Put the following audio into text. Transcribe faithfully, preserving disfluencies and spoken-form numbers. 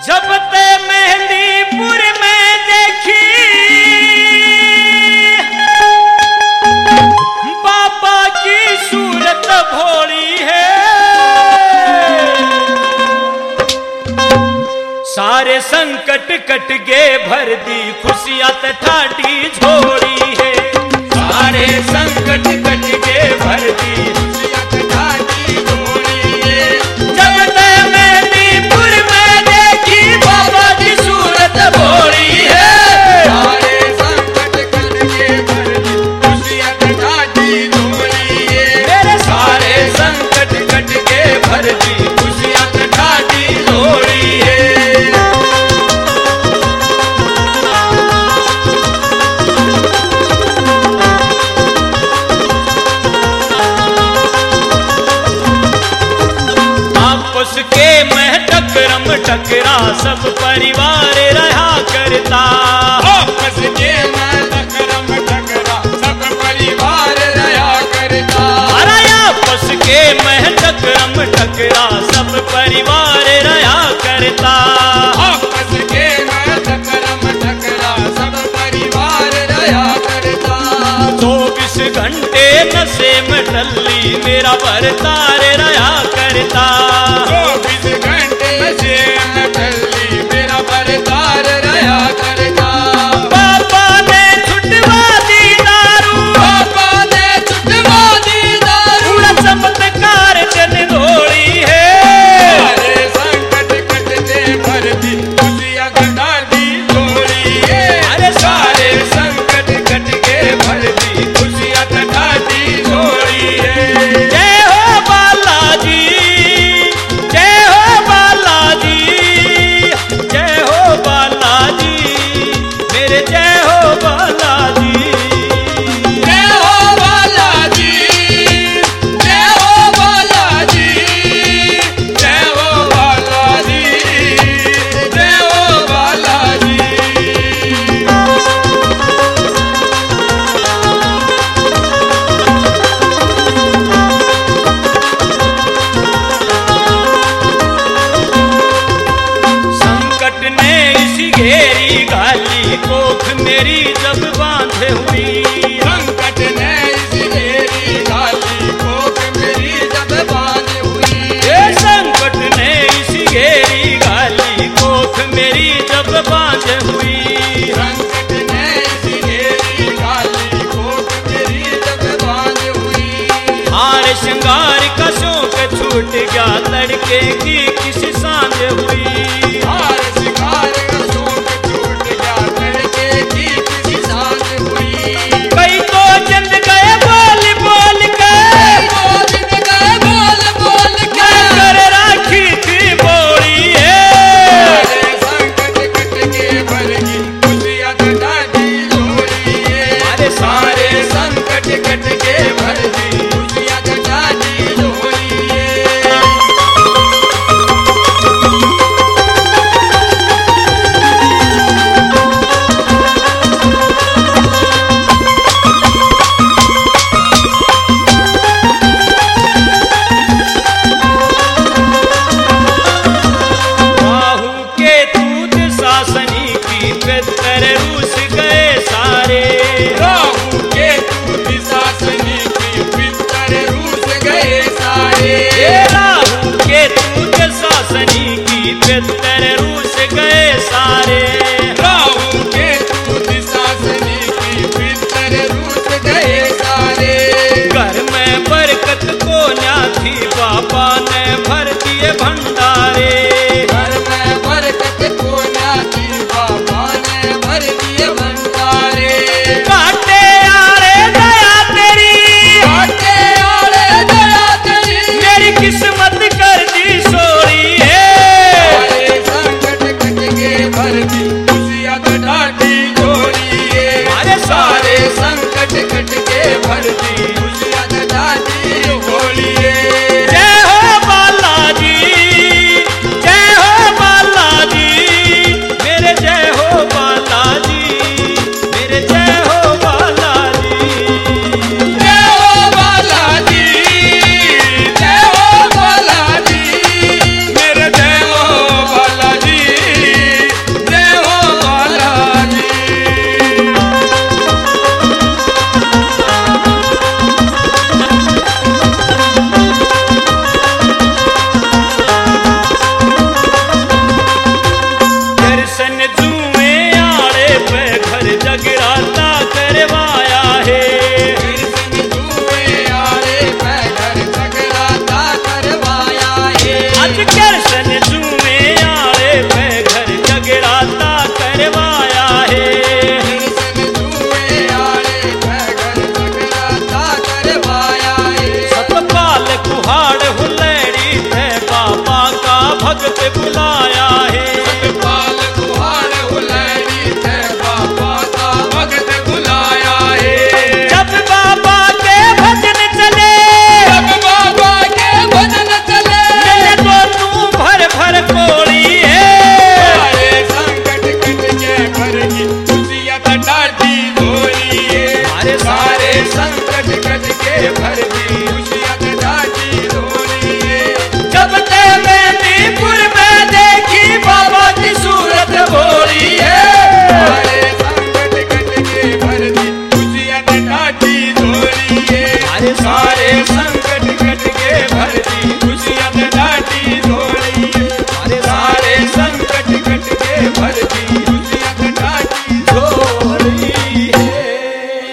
जब ते मेहंदीपुर में देखी बाबा की सूरत भोली है, सारे संकट कट गए भर दी खुशियां ठाठी झोली है, सारे संकट कट गए भर दी खुशियां ठाठी झोली है। जब ते मेहंदीपुर में देखी बाबा की सूरत भोली है, सारे संकट कट गए भर दी खुशियां ठाठी झोली है, मेरे सारे संकट कट गए भर दी खुशियां ठाठी झोली है। उसके मैं टकरम टकरा सब परिवार रहा करता, आपस के मैं टकरम टकरा सब परिवार रहा करता, अरे आपस के मैं टकरम टकरा सब परिवार रहा करता, आपस के मैं टकरम टकरा सब परिवार रहा करता। चौबीस घंटे नशे में टल्ली मेरा भरतार रहा करता, चौबीस घंटे नशे में टल्ली मेरा भरतार रहा करता। पापा ने छुटवा दी दारू, पापा ने छुटवा दी दारू, पूरा चमत्कार जन धोली है, सारे संकट कट गए भर दी खुशियां ठाठी झोली है, अरे सारे संकट कट गए भर दी खुशियां ठाठी झोली है। जय हो बालाजी, जय हो बालाजी, जय हो बालाजी, मेरे जय हो बालाजी। जय हो बालाजी, जय हो बालाजी, जय हो बालाजी, जय हो बालाजी। संकट ने इसी घेरी गाली कोख मेरी जब बांधे हुई, संकट ने इसी मेरी गाली कोख मेरी जब बांध हुई, ये संकट ने इसी घेरी गाली कोख मेरी जब बांधे हुई, संकट ने इसी मेरी गाली कोख मेरी जब बांध हुई, हार श्रृंगार का शौक छूट गया लड़के की किसी सांझ हुई, हार शिकार का शौक छूट गया लड़के की किसी सांझ हुई, कई तो चंद गए बोल बोल के, वो दिन गए बोल बोल के, मैं कर राखी थी बोली है, सारे संकट कट के भर की खुशियां ठाठी झोली है, अरे सारे संकट कट के भर दी खुशियां ठाठी झोली है। बाहु के दूध शासनी की बेहतर रूस गए सारे, राहु के दूत शासनी की पितर रूस गए सारे, ये राहु के दूध शासनी की बेहतर रूस गए सारे, राहु के दूत शासनी की पितर रूस गए सारे, घर में बरकत को न्या थी बाबा ने भर दिए भंडारे, घर में बरकत को न्याती बाबा ने भर दिए भंडारे, काटे आरे दया तेरी, काटे आड़े दया तेरी, मेरी किस्मत कर दी सोरी है, सारे संकट भगत बुलाया है। सतपाल गुहार हुलैरी थे बाबा का भगत बुलाया है। जब बाबा के भजन चले, जब बाबा के भजन चले, मिले तो तू भर भर कोड़ी है। सारे संकट कट के भर की खुशियाँ डाटी धोई है। सारे सारे संकट कट के भर की